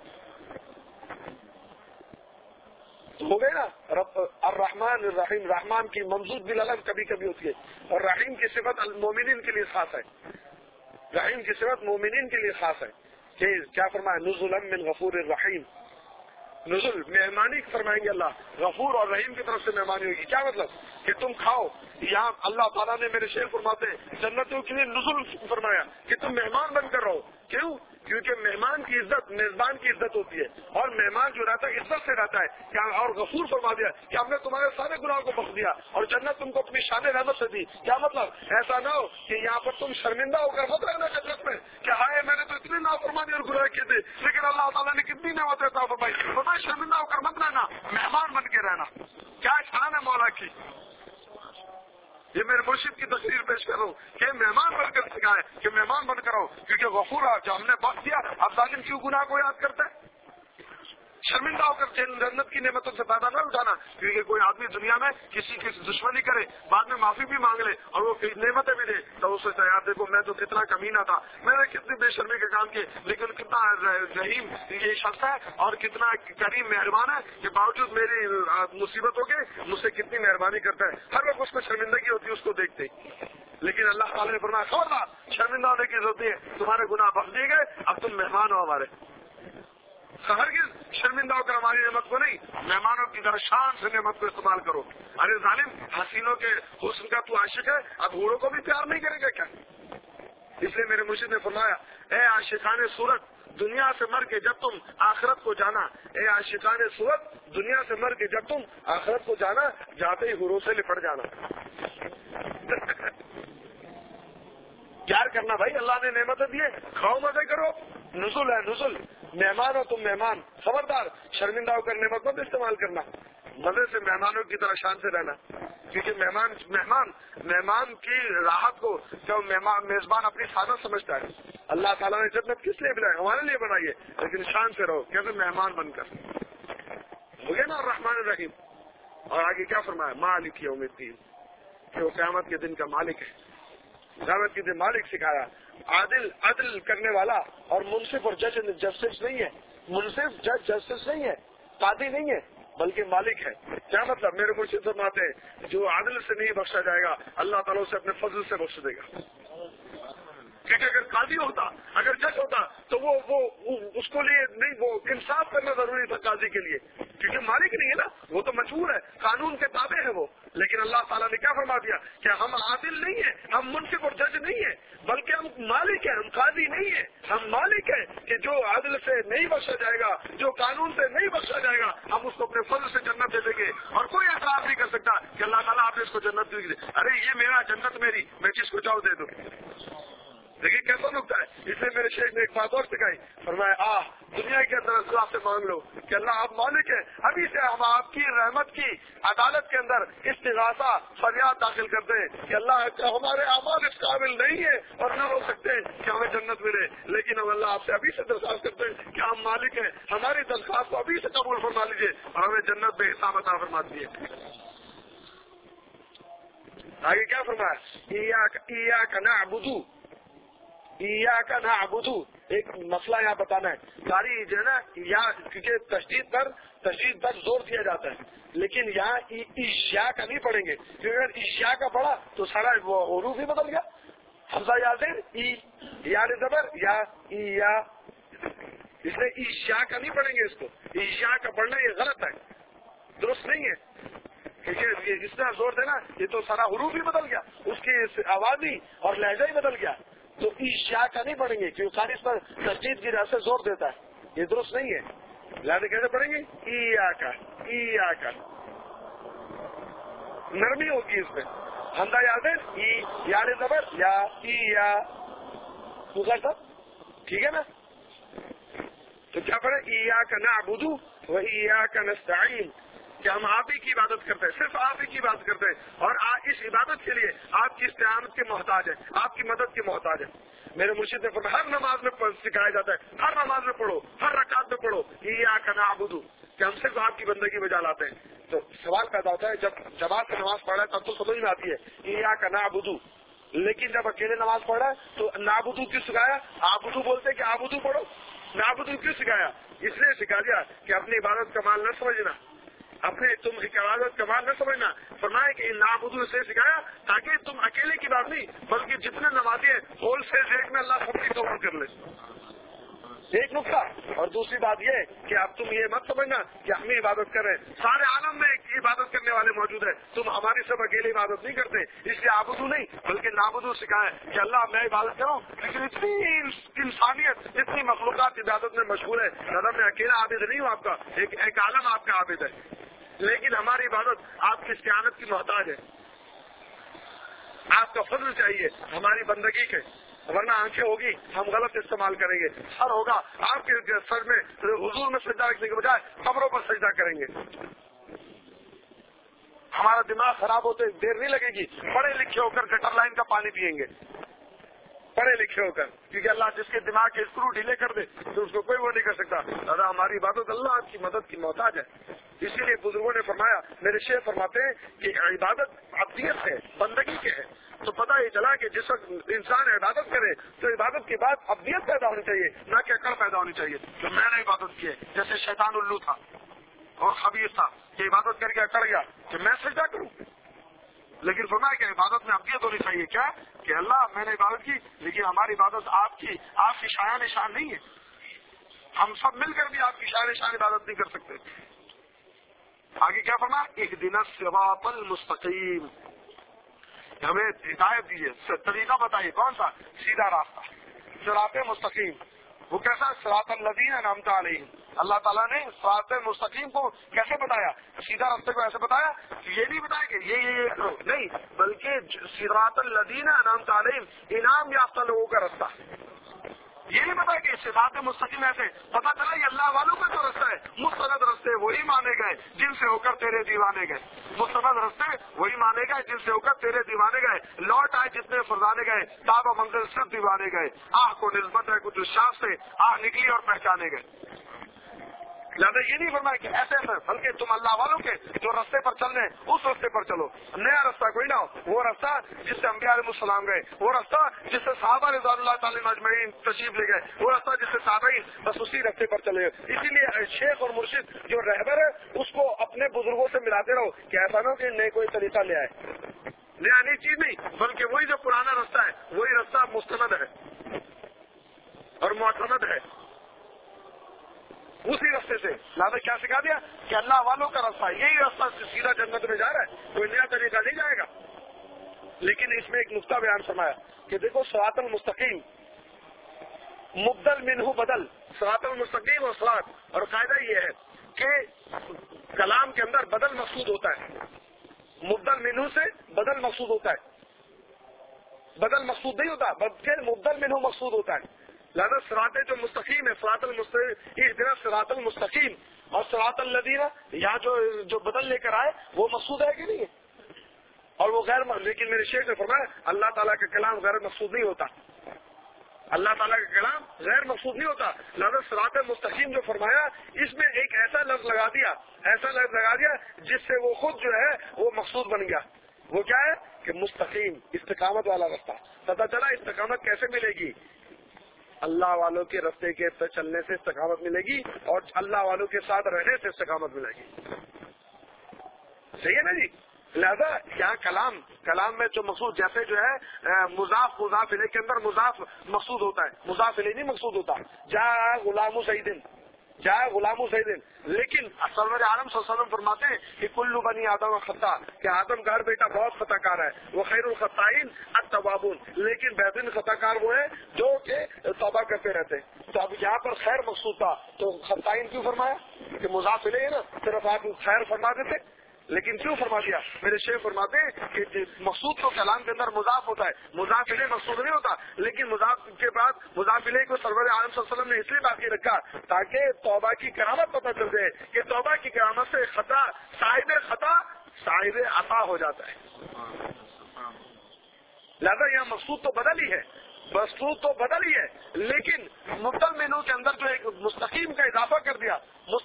ہو گئے نا. الرحمن الرحیم, رحمان کی ممزوج بالعلم کبھی کبھی ہوتی ہے, اور رحیم کی صفت المومنین کے لیے خاص ہے, رحیم کی صفت مومنین کے لیے خاص ہے. کہ کیا فرمایا, نزلا من غفور الرحیم, نزل مہمانی فرمائیں گے اللہ, غفور اور رحیم کی طرف سے مہمانی ہوگی. کیا مطلب کہ تم کھاؤ, یہاں اللہ تعالیٰ نے میرے شیخ فرماتے ہیں جنتوں کے لیے نزل فرمایا کہ تم مہمان بن کر رہو. کیوں؟ کیونکہ مہمان کی عزت میزبان کی عزت ہوتی ہے, اور مہمان جو رہتا ہے عزت سے رہتا ہے. کیا اور غفور فرما دیا کہ ہم نے تمہارے سارے گناہوں کو بخش دیا, اور جنت تم کو اپنی شان رحمت سے دی. کیا مطلب ایسا نہ ہو کہ یہاں پر تم شرمندہ ہو کر مت رہنا جنت میں کہ ہائے میں نے تو اتنی نافرمانی اور گناہ کیے تھے, لیکن اللہ تعالیٰ نے کتنی نعمتیں عطا فرمائی. فرمایا شرمندہ ہو کر مت رہنا, مہمان بن کے رہنا. کیا شان ہے مولا کی. یہ میرے مرشد کی تصویر پیش کر رہا ہوں کہ مہمان بن کر سکھائے کہ مہمان بن کر رہو, کیونکہ غفور جو ہم نے بخش دیا. اب ظالم کیوں گناہ کو یاد کرتا ہے؟ شرمندہ ہو کر جنت کی نعمتوں سے فائدہ نہ اٹھانا, کیونکہ کوئی آدمی دنیا میں کسی کی دشمنی کرے, بعد میں معافی بھی مانگ لے اور وہ نعمتیں بھی دے, تو اس سے یاد دیکھو میں تو کتنا کمینہ تھا, میں نے کتنی بے شرمی کے کام کیے, لیکن کتنا رحیم یہ شخص ہے اور کتنا کریم مہربان ہے کہ باوجود میری مصیبتوں کے مجھ سے کتنی مہربانی کرتا ہے. ہر وقت اس میں شرمندگی ہوتی ہے اس کو دیکھتے, لیکن اللہ تعالیٰ نے فرمایا خبردار شرمندہ ہونے کی ضرورت ہے, تمہارے گناہ بخش دیے گئے, اب تم مہمان ہو ہمارے. ہرگز شرمندہ ہو کر ہماری نعمت کو نہیں, مہمانوں کی طرح شان سے نعمت کو استعمال کرو. ارے ظالم, حسینوں کے حسن کا تو عاشق ہے, اب ہوروں کو بھی پیار نہیں کرے گا کیا؟ اس لیے میرے مرشد نے فرمایا اے عاشقان صورت, دنیا سے مر کے جب تم آخرت کو جانا, اے عاشقان صورت, دنیا سے مر کے جب تم آخرت کو جانا, جاتے ہی حوروں سے لپٹ جانا. کرنا بھائی, اللہ نے نعمتیں دیے, کھاؤ مزے کرو. نزل ہے نزل, مہمان ہو تم مہمان, خبردار شرمندہ ہو کر نعمت مت استعمال کرنا, مزے سے مہمانوں کی طرح شان سے رہنا. کیونکہ مہمان کی راحت کو جب میزبان اپنی سعادت سمجھتا ہے. اللہ تعالیٰ نے جنت کس لیے بنائی؟ ہمارے لیے بنائی ہے, لیکن شان سے رہو کیسے مہمان بن کر. ہو گیا نا الرحمن الرحیم. اور آگے کیا فرمایا؟ مالک یوم الدین, کہ وہ قیامت کے دن کا مالک ہے. قیامت کے دن مالک سکھایا. عدل کرنے والا اور منصف اور جج جسٹس نہیں ہے. منصف جج جسٹس نہیں ہے, قاضی نہیں ہے, بلکہ مالک ہے. کیا مطلب؟ میرے مرشد فرماتے ہیں جو عدل سے نہیں بخشا جائے گا اللہ تعالیٰ اسے اپنے فضل سے بخش دے گا. کیونکہ اگر قاضی ہوتا, اگر جج ہوتا تو وہ اس کو لیے نہیں, وہ انصاف کرنا ضروری تھا قاضی کے لیے, کیونکہ مالک نہیں ہے نا, وہ تو مجبور ہے, قانون کے تابع ہے وہ. لیکن اللہ تعالیٰ نے کیا فرما دیا کہ ہم عادل نہیں ہیں, ہم منصف اور جج نہیں ہیں, بلکہ ہم مالک ہیں, ہم قاضی نہیں ہیں, ہم مالک ہیں کہ جو عدل سے نہیں بخشا جائے گا, جو قانون سے نہیں بخشا جائے گا, ہم اس کو اپنے فضل سے جنت دے دیں گے. اور کوئی اعتراض نہیں کر سکتا کہ اللہ تعالیٰ آپ نے اس کو جنت دے دی. ارے یہ میرا جنت میری, میں کس کو چاہوں دے دوں. دیکھیے کیسا نکتا ہے. اس لیے میرے شیخ نے ایک بات اور سکھائی, فرمایا دنیا کے اندر اللہ سے مانگ لو کہ اللہ آپ مالک ہیں, ابھی سے ہم آپ کی رحمت کی عدالت کے اندر استغاثہ فریاد داخل کرتے ہیں کہ اللہ ہمارے اعمال اس قابل نہیں ہے اور نہ ہو سکتے کہ ہمیں جنت ملے, لیکن ہم اللہ آپ سے ابھی سے درخواست کرتے ہیں کہ ہم مالک ہیں, ہماری درخواست کو ابھی سے قبول فرما لیجیے اور ہمیں جنت بے حساب عطا فرما دیجیے. آگے کیا فرمایا؟ ایاک نعبدو, ایاک نعبدو. ایک مسئلہ یہاں بتانا ہے. ساری جو ہے نا, کیونکہ تشدید پر زور دیا جاتا ہے, لیکن یہاں ایشیا کا نہیں پڑھیں گے, کیونکہ اگر ایشیا کا پڑھا تو سارا حروف ہی بدل گیا. حمزہ یازر ای یا زبر یا ایا, اس لیے ایشیا کا نہیں پڑھیں گے. اس کو ایشیا کا پڑھنا یہ غلط ہے, درست نہیں ہے, کیونکہ جس طرح زور دینا یہ تو سارا حروف ہی بدل گیا, اس کی آواز ہی اور لہجہ ہی بدل گیا. تو ایشیا کا نہیں پڑھیں گے کیونکہ خارج پر تشدید کی وجہ سے زور دیتا ہے, یہ درست نہیں ہے. لہذا کیسے پڑھیں گے؟ ای کا نرمی ہوگی اس میں. حمزہ یاد ہے ای یا زبر یا ای یا صاحب, ٹھیک ہے نا. تو کیا پڑھے؟ ایاک نعبد و ایاک نستعین, کہ ہم آپ ہی کی عبادت کرتے ہیں, صرف آپ ہی کی عبادت کرتے ہیں, اور اس عبادت کے لیے آپ کی استعانت کے محتاج ہے, آپ کی مدد کے محتاج ہے. میرے مرشد نے فرمایا ہر نماز میں سکھایا جاتا ہے, ہر نماز میں پڑھو, ہر رکعت میں پڑھو ایاک نعبد, کہ ہم صرف آپ کی بندگی بجا لاتے ہیں. تو سوال پیدا ہوتا ہے جب جماعت سے نماز پڑھ رہا ہے تب تو سمجھ میں آتی ہے ایاک نعبد, لیکن جب اکیلے نماز پڑھ رہا ہے تو نعبدو کیوں سکھایا؟ آبدو بولتے کہ آبدو پڑھو, نعبدو کیوں سکھایا؟ اس لیے سکھا دیا کہ اپنی عبادت کا مال نہ سمجھنا, اپنے تم عبادت کا مال نہ سمجھنا. فرمایا کہ نعبدو سے سکھایا تاکہ تم اکیلے کی بات نہیں بلکہ جتنے نمازی ہیں ہول سیل ریٹ میں اللہ سب کی قبول کر لے. ایک نقطہ. اور دوسری بات یہ کہ اب تم یہ مت سمجھنا کہ ہم ہی عبادت کر رہے ہیں, سارے عالم میں عبادت کرنے والے موجود ہیں, تم ہماری سب اکیلے عبادت نہیں کرتے, اس لیے آبدو نہیں بلکہ نعبدو سکھایا کہ اللہ میں عبادت کروں. لیکن اتنی انسانیت, اتنی مخلوقات عبادت میں مشغول ہے, دادا میں اکیلا عابد نہیں ہوں آپ کا, ایک عالم آپ کا عابد ہے, لیکن ہماری عبادت آپ کی استعانت کی محتاج ہے, آپ کا فضل چاہیے ہماری بندگی کے, ورنہ آنکھیں ہوگی ہم غلط استعمال کریں گے, سر ہوگا آپ کے سر میں حضور میں سجدہ رکھنے کے بجائے قبروں پر سجدہ کریں گے. ہمارا دماغ خراب ہوتے دیر نہیں لگے گی, پڑھے لکھے ہو کر گٹر لائن کا پانی پیئیں گے, پڑھے لکھے ہو کر, کیونکہ اللہ جس کے دماغ کے اسکرو ڈھیلے کر دے تو اس کو کوئی وہ نہیں کر سکتا. دادا ہماری عبادت اللہ کی مدد کی محتاج ہے. اسی لیے بزرگوں نے فرمایا, میرے شیخ فرماتے ہیں کہ عبادت عبدیت ہے, بندگی کے ہے. تو پتہ یہ چلا کہ جس وقت انسان عبادت کرے تو عبادت کے بعد عبدیت پیدا ہونی چاہیے, نہ کہ اکڑ پیدا ہونی چاہیے کہ میں نے عبادت کی ہے. جیسے شیطان الو تھا اور خبیث تھا کہ عبادت کر کے اکڑ گیا کہ میں سجدہ کروں, لیکن فرمایا کہ عبادت میں عبدیت ہونی چاہیے. کیا کہ اللہ میں نے عبادت کی, لیکن ہماری عبادت آپ کی شایان شان نہیں ہے, ہم سب مل کر بھی آپ کی شایان شان عبادت نہیں کر سکتے. آگے کیا فرمایا؟ اہدنا الصراط المستقیم, ہمیں ہدایت دیجیے, طریقہ بتائیے کون سا؟ سیدھا راستہ, صراط مستقیم. وہ کیسا؟ صراط الذین انعمت علیہم, اللہ تعالیٰ نے صراط مستقیم کو کیسے بتایا؟ سیدھا راستے کو ایسے بتایا کہ یہ نہیں بتایا کہ یہ کرو، نہیں، بلکہ صراط الذین انعمت علیہم، انعام یافتہ لوگوں کا رستہ. یہ نہیں پتا کہ صراط مستقیم ایسے پتا چلا یہ اللہ والوں کا جو رستہ ہے. مستند رستے وہی مانے گئے جن سے ہو کر تیرے دیوانے گئے. مستند رستے وہی مانے گئے جن سے ہو کر تیرے دیوانے گئے. لوٹ آئے جتنے فرزانے گئے، تاب منزل سب دیوانے گئے. آہ کو نسبت ہے کچھ شاخ سے، آہ نکلی اور پہچانے گئے. لہٰذا یہ نہیں فرمایا کہ ایسے ایسے، بلکہ تم اللہ والوں کے جو رستے پر چل رہے ہیں اس رستے پر چلو. نیا رستہ کوئی نہ ہو، وہ رستہ جس سے انبیاء علیہ السلام گئے، وہ رستہ جس سے صحابہ رضوان اللہ تعالی اجمعین تشریف لے گئے، وہ رستہ جس سے تابعین بس اسی رستے پر چلے. اسی لیے شیخ اور مرشد جو رہبر ہے اس کو اپنے بزرگوں سے ملاتے رہو کہ ایسا نہ ہو کہ نئے کوئی طریقہ لے آئے. نیا نئی چیز نہیں، بلکہ وہی جو پرانا رستہ ہے وہی رستہ مستند ہے اور معتمد ہے، اسی رستے سے. لہٰذا کیا سکھا دیا کہ اللہ والوں کا رستہ، یہی رستہ سیدھا جنت میں جا رہا ہے، کوئی نیا طریقہ نہیں جائے گا. لیکن اس میں ایک نقطہ بیان فرمایا کہ دیکھو صراط المستقیم مبدل منہ بدل، صراط المستقیم اور صراط، اور قاعدہ یہ ہے کہ کلام کے اندر بدل مقصود ہوتا ہے. مبدل منہ سے بدل مقصود ہوتا ہے، بدل مقصود نہیں ہوتا بلکہ مبدل منہ مقصود ہوتا ہے. لہذا صراط جو مستقیم ہے، صراط المستقیم، ادھر صراط المستقیم اور صراط الذین یہاں جو بدل لے کر آئے وہ مقصود ہے کہ نہیں ہے؟ اور وہ لیکن میرے شیخ نے فرمایا اللہ تعالیٰ کا کلام غیر مقصود نہیں ہوتا. اللہ تعالیٰ کا کلام غیر مقصود نہیں ہوتا. لہذا صراط مستقیم جو فرمایا اس میں ایک ایسا لفظ لگا دیا جس سے وہ خود جو ہے وہ مقصود بن گیا. وہ کیا ہے کہ مستقیم، استقامت والا رستہ. پتہ چلا استقامت کیسے ملے گی؟ اللہ والوں کے رستے کے چلنے سے استقامت ملے گی اور اللہ والوں کے ساتھ رہنے سے استقامت ملے گی. صحیح ہے نا جی؟ لہذا یہاں کلام میں جو مقصود، جیسے جو ہے مضاف الیہ کے اندر مضاف مقصود ہوتا ہے، مضاف الیہ نہیں مقصود ہوتا. جائے غلام زیدن، لیکن سرور عالم صلی اللہ علیہ وسلم فرماتے ہیں کہ کل بنی آدم خطا، کہ آدم کا ہر بیٹا بہت خطا کار ہے. وہ خیر الخطائین التوابون، لیکن بہترین خطا کار وہ ہے جو کہ توبہ کرتے رہتے. تو اب یہاں پر خیر مقصود تھا تو خطائین کیوں فرمایا؟ کہ مضاف الیہ نا، صرف آپ خیر فرما دیتے، لیکن کیوں فرما دیا؟ میرے شیخ فرماتے ہیں کہ مقصود تو کلام کے اندر مضاف ہوتا ہے، مضاف الیہ مقصود نہیں ہوتا. لیکن مضاف کے بعد مضاف الیہ کو سرور عالم صلی اللہ علیہ وسلم نے اس لیے باقی رکھا تاکہ توبہ کی کرامت پتہ چل جائے کہ توبہ کی کرامت سے خطا صاحب عطا ہو جاتا ہے. لہذا یہاں مقصود تو بدل ہی ہے، لیکن مبدل مینو کے اندر جو ایک مستقیم کا اضافہ کر دیا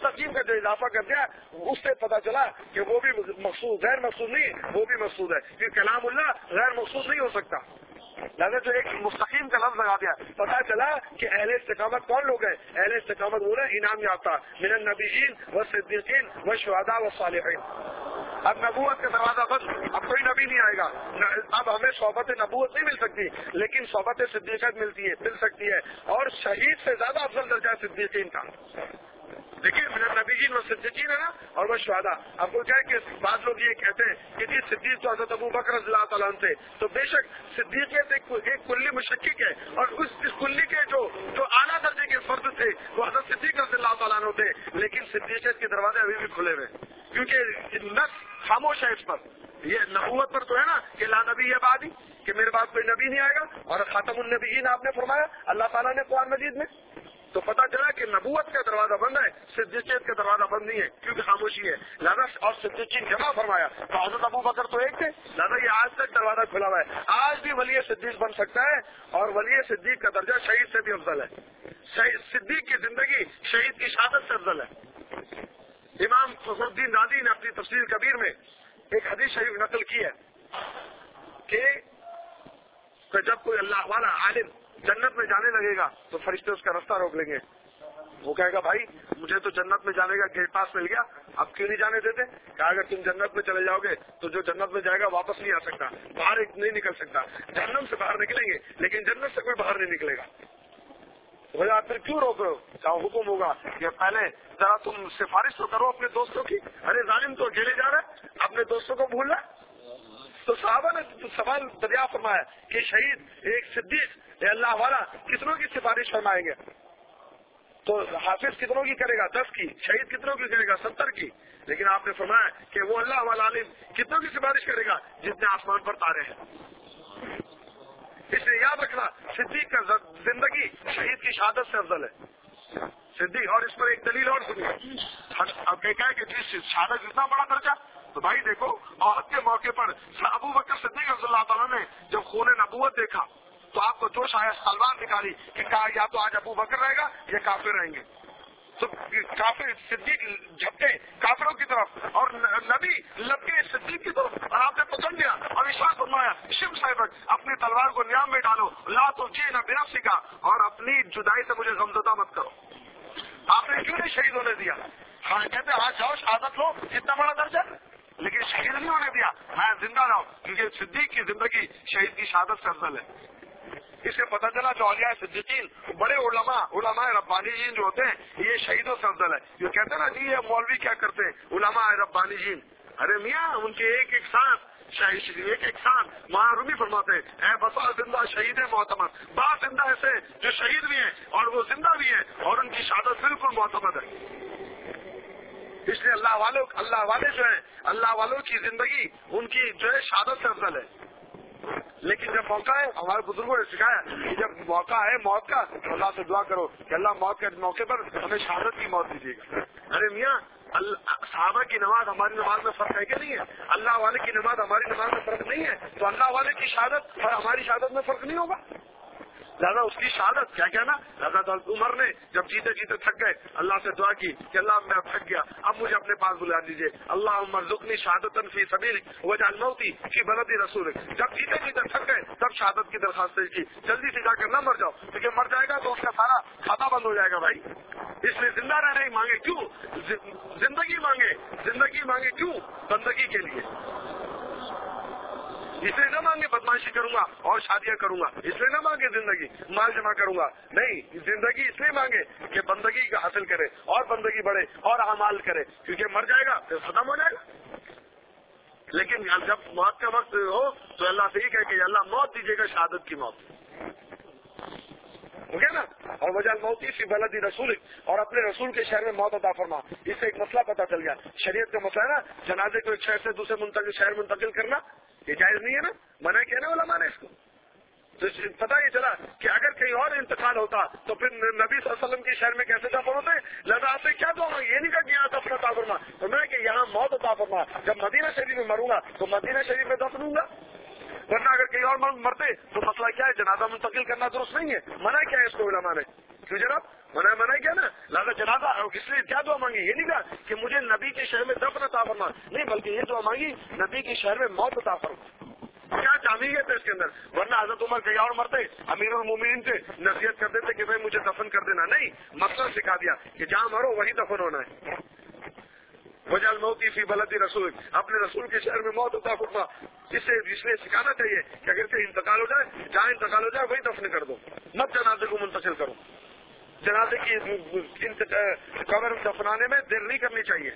اس سے پتہ چلا کہ وہ بھی مقصود، غیر مقصود نہیں، وہ بھی مقصود ہے. کیونکہ کلام اللہ غیر مقصود نہیں ہو سکتا. لہذا جو ایک مستقیم کا لفظ لگا دیا، پتہ چلا کہ اہل استقامت کون لوگ ہیں؟ اہل استقامت وہ انعام یافتہ من النبیین والصدیقین والشہداء والصالحین. اب نبوت کا دروازہ بند، اب کوئی نبی نہیں آئے گا. اب ہمیں صحبت نبوت نہیں مل سکتی، لیکن صحبت صدیقت مل سکتی ہے. اور شہید سے زیادہ افضل درجہ صدیقین کا. دیکھیے من النبیین والصدیقین ہے نا، اور وہ شہداء. آپ کو کیا ہے کہ بعض لوگ یہ کہتے ہیں کہ جی صدیق تو حضرت ابو بکر رضی اللہ تعالیٰ عنہ تھے، تو بے شک صدیقیت ایک کلی مشکک ہے، اور اس کلی کے جو اعلیٰ درجے کے فرد تھے وہ حضرت صدیق رضی اللہ تعالیٰ عنہ تھے. لیکن صدیقیت کے دروازے ابھی بھی کھلے ہوئے، کیونکہ نس خاموش ہے اس پر. یہ نبوت پر تو ہے نا کہ لا نبی بعدی، کہ میرے بعد کوئی نبی نہیں آئے گا، اور خاتم النبیین آپ نے فرمایا اللہ تعالیٰ نے قرآن مجید میں. تو پتہ چلا کہ نبوت کا دروازہ بند ہے، صدیقیت کا دروازہ بند نہیں ہے، کیونکہ خاموشی ہے. لہذا اور صدیقین جمع فرمایا تو حضرت ابو بکر تو ایک تھے. لہذا یہ آج تک دروازہ کھلا ہوا ہے. آج بھی ولی صدیق بن سکتا ہے، اور ولی صدیق کا درجہ شہید سے بھی افضل ہے. صدیق کی زندگی شہید کی شہادت سے افضل ہے. امام فخر الدین رازی نے اپنی تفسیر کبیر میں ایک حدیث شریف نقل کی ہے کہ جب کوئی اللہ والا عالم جنت میں جانے لگے گا تو فرشتے اس کا راستہ روک لیں گے. وہ کہے گا بھائی مجھے تو جنت میں جانے کا گیٹ پاس مل گیا، اب کیوں نہیں جانے دیتے؟ کہ اگر تم جنت میں چلے جاؤ گے تو جو جنت میں جائے گا واپس نہیں آ سکتا، باہر نہیں نکل سکتا. جہنم سے باہر نکلیں گے لیکن جنت سے کوئی باہر نہیں نکلے گا. آپ پھر کیوں روک رہے ہو؟ کیا حکم ہوگا کہ پہلے ذرا تم سفارش تو کرو اپنے دوستوں کی. ارے ظالم تو اکیلے جا رہا ہے، اپنے دوستوں کو بھول رہا. تو صحابہ نے سوال دریافت فرمایا کہ شہید ایک صدیق اللہ والا کتنوں کی سفارش فرمائیں گے؟ تو حافظ کتنوں کی کرے گا؟ 10 کی. شہید کتنوں کی کرے گا؟ 70 کی. لیکن آپ نے فرمایا کہ وہ اللہ والا عالم کتنوں کی سفارش کرے گا؟ جتنے آسمان پر تارے ہیں. اس لیے یاد رکھنا صدیق کا زندگی شہید کی شہادت سے افضل ہے. صدیق. اور اس پر ایک دلیل اور سنیے. اب دیکھا ہے کہ جس شہادت اتنا بڑا درجہ، تو بھائی دیکھو عہد کے موقع پر ابو بکر صدیق رضی اللہ تعالیٰ نے جب خون نبوت دیکھا تو آپ کو جوش آیا، تلوار نکالی کہ کہا یا تو آج ابو بکر رہے گا یا کافر رہیں گے. تو کافر صدیق جھپٹے کافروں کی طرف اور نبی لبکے صدیق کی طرف، اور آپ نے پکڑ لیا اور ارشاد فرمایا شم صاحب اپنی تلوار کو نیام میں ڈالو، لا ترجعنا بنفسک، اور اپنی جدائی سے مجھے غمزدہ مت کرو. آپ نے کیوں نہیں شہید ہونے دیا؟ ہاں کہتے آج جاؤ شہادت لو، اتنا بڑا درجہ، لیکن شہید نہیں ہونے دیا. میں زندہ رہو، کیونکہ صدیق کی زندگی شہید کی شہادت سے افضل ہے. اس سے پتہ چلا جو اولیاء صدیقین بڑے علماء ربانیین جو ہوتے ہیں یہ شہیدوں سے افضل ہے. یہ کہتے ہیں نا جی یہ مولوی کیا کرتے ہیں علماء ربانیین، ارے میاں ان کے ایک ایک سانس وہاں رومی فرماتے ہیں اے بسا زندہ شہید معتمد، بعض زندہ ایسے جو شہید بھی ہیں اور وہ زندہ بھی ہیں اور ان کی شہادت بالکل معتمد ہے. اس لیے اللہ والے جو ہیں، اللہ والوں کی زندگی ان کی جو ہے شہادت سے افضل ہے. لیکن جب موقع ہے، ہمارے بزرگوں نے سکھایا کہ جب موقع ہے موت کا تو اللہ سے دعا کرو کہ اللہ موت کے موقع پر ہمیں شہادت کی موت دیجیے گا. ارے میاں صحابہ کی نماز ہماری نماز میں فرق ہے کہ نہیں ہے؟ اللہ والے کی نماز ہماری نماز میں فرق نہیں ہے، تو اللہ والے کی شہادت اور ہماری شہادت میں فرق نہیں ہوگا. لہٰذا اس کی شہادت کیا کہنا. حضرت عمر نے جب جیتے جیتے تھک گئے اللہ سے دعا کی کہ اللہ میں تھک گیا، اب مجھے اپنے پاس بلا دیجیے. اللہم ارزقنی شہادۃ فی سبیلک واجعل موتی فی بلد رسولک. جب جیتے جیتے تھک گئے تب شہادت کی درخواست کی. جلدی سے جا کر نہ مر جاؤ، کیونکہ مر جائے گا تو اس کا سارا کھاتا بند ہو جائے گا بھائی. اس لیے زندہ رہنے ہی مانگے. کیوں زندگی مانگے کیوں؟ بندگی کے لیے. اس لیے نہ مانگے بدماشی کروں گا اور شادیاں کروں گا، اس لیے نہ مانگے زندگی مال جمع کروں گا. نہیں، زندگی اس لیے مانگے کہ بندگی کا حاصل کرے اور بندگی بڑھے اور اعمال کرے، کیونکہ مر جائے گا پھر ختم ہو جائے گا. لیکن جب موت کا وقت ہو تو اللہ سے یہ کہے کہ اللہ موت دیجیے گا، شہادت کی موت ہو گیا نا. اور وجہ موتی فی بلدی رسول، اور اپنے رسول کے شہر میں موت عطا فرما. اس سے ایک مسئلہ پتہ چل گیا، شریعت کا مسئلہ ہے نا، جنازے کو ایک شہر سے دوسرے شہر منتقل کرنا یہ جائز نہیں ہے نا، منع کیا نا علماء نے اس کو. تو پتہ یہ چلا کہ اگر کہیں اور انتقال ہوتا تو پھر نبی صلی اللہ علیہ وسلم کے شہر میں کیسے دفن ہوتے. لہٰذا آپ سے کیا دعا مانگی؟ یہ نہیں کہا کہ یہاں دفن عطا فرما، تو میں کہ یہاں موت عطا فرما. جب مدینہ شریف میں مروں گا تو مدینہ شریف میں دفن ہوں گا، ورنہ اگر کہیں اور مرتے تو مسئلہ کیا ہے؟ جنازہ منتقل کرنا درست نہیں ہے. منع کیا ہے اس کو علماء نے؟ کیوں جناب منع کیا نا. لہٰذا جنازہ اس لیے کیا دعا مانگی؟ یہ نہیں کہا کہ مجھے نبی کے شہر میں دفن عطا فرما، نہیں، بلکہ یہ دعا مانگی نبی کے شہر میں موت عطا فرما. کیا جامی گئے تھے اس کے اندر؟ ورنہ حضرت عمر کہیں اور مرتے امیر المومنین سے نصیحت کرتے تھے کہ بھائی مجھے دفن کر دینا. نہیں، مسئلہ سکھا دیا کہ جہاں مرو وہی دفن ہونا ہے. وجعل موتی فی بلد رسول، اپنے رسول کے شہر میں موت عطا فرما. اس لیے سکھانا چاہیے کہ اگر سے انتقال ہو جائے، جہاں انتقال ہو جائے وہی دفن کر دو، مت جنازے کو منتقل کرو. جنازے کی قبر دفنانے میں دیر نہیں کرنی چاہیے.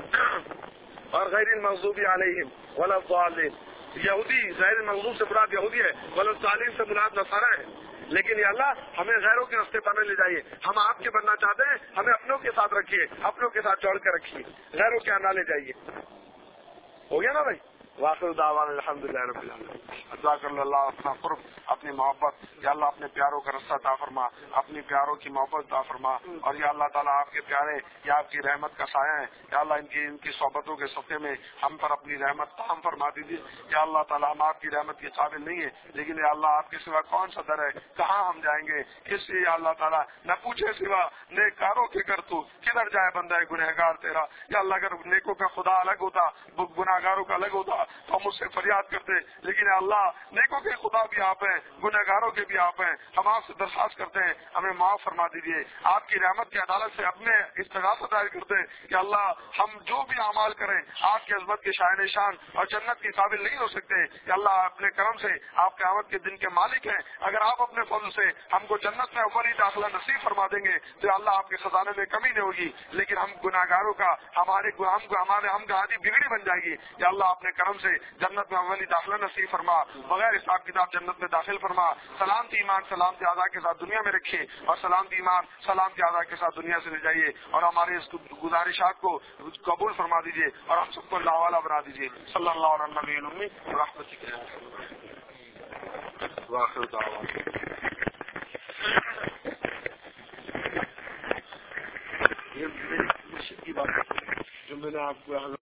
اور غیر المغضوب علیہم ولا الضالین، یہودی غیر المغضوب سے مراد یہودی ہے، ولا الضالین سے مراد نصارہ ہے. لیکن یا اللہ ہمیں غیروں کے راستے پر نہ لے جائیے، ہم آپ کے بننا چاہتے ہیں، ہمیں اپنوں کے ساتھ رکھیے، اپنوں کے ساتھ جوڑ کر رکھیے، غیروں کے نہ لے جائیے. ہو گیا نا بھائی. واخر دعوانا الحمدللہ رب العالمین. دعا کر اللہ اپنا قرب، اپنی محبت، یا اللہ اپنے پیاروں کا رستہ عطا فرما، اپنی پیاروں کی محبت عطا فرما. اور یا اللہ تعالیٰ آپ کے پیارے یا آپ کی رحمت کا سایہ ہے، یا اللہ ان کی صحبتوں کے صفحے میں ہم پر اپنی رحمت تام فرما دیجیے. یا اللہ تعالیٰ ہم آپ کی رحمت کے قابل نہیں ہے، لیکن یا اللہ آپ کے سوا کون سا در ہے، کہاں ہم جائیں گے، کس سے یا اللہ تعالیٰ نہ پوچھے سوا نیک کاروں کے کر تو کدھر جائے بندہ ہے گنہگار تیرا. یا اللہ اگر نیکوں کا خدا الگ ہوتا، گناہ گاروں کا الگ ہوتا تو ہم اس سے فریاد کرتے، لیکن اللہ نیکوں کے خدا بھی آپ ہیں، گناہ گاروں کے بھی آپ ہیں. ہم آپ سے درخواست کرتے ہیں ہمیں معاف فرما دیجیے. آپ کی رحمت کی عدالت سے اپنے استغاثہ ظاہر کرتے ہیں کہ اللہ ہم جو بھی اعمال کریں آپ کی عظمت کے شاہد شان اور جنت کے قابل نہیں ہو سکتے. کہ اللہ اپنے کرم سے آپ قیامت کے دن کے مالک ہیں. اگر آپ اپنے فضل سے ہم کو جنت میں اوپر ہی داخلہ نصیب فرما دیں گے تو اللہ آپ کے خزانے میں کمی نہیں ہوگی. لیکن ہم گناہ گاروں کا ہم گاہی بگڑی بن جائے گی. یا اللہ اپنے کرم کرم سے جنت میں اولی داخلہ نصیب فرما، بغیر حساب کتاب جنت میں داخل فرما، سلامتی ایمان سلامتی اعضاء کے ساتھ دنیا میں رکھے اور سلامتی ایمان سلامتی اعضاء کے ساتھ دنیا سے لے جائیے، اور ہمارے اس گزارشات کو قبول فرما دیجیے اور ہم سب کو اللہ والا بنا دیجیے۔ صلی اللہ علیہ نبی المی برحمتک یا واخر دعوانا۔ یہ میری مرشد کی بات ہے جو میں نے آپ کو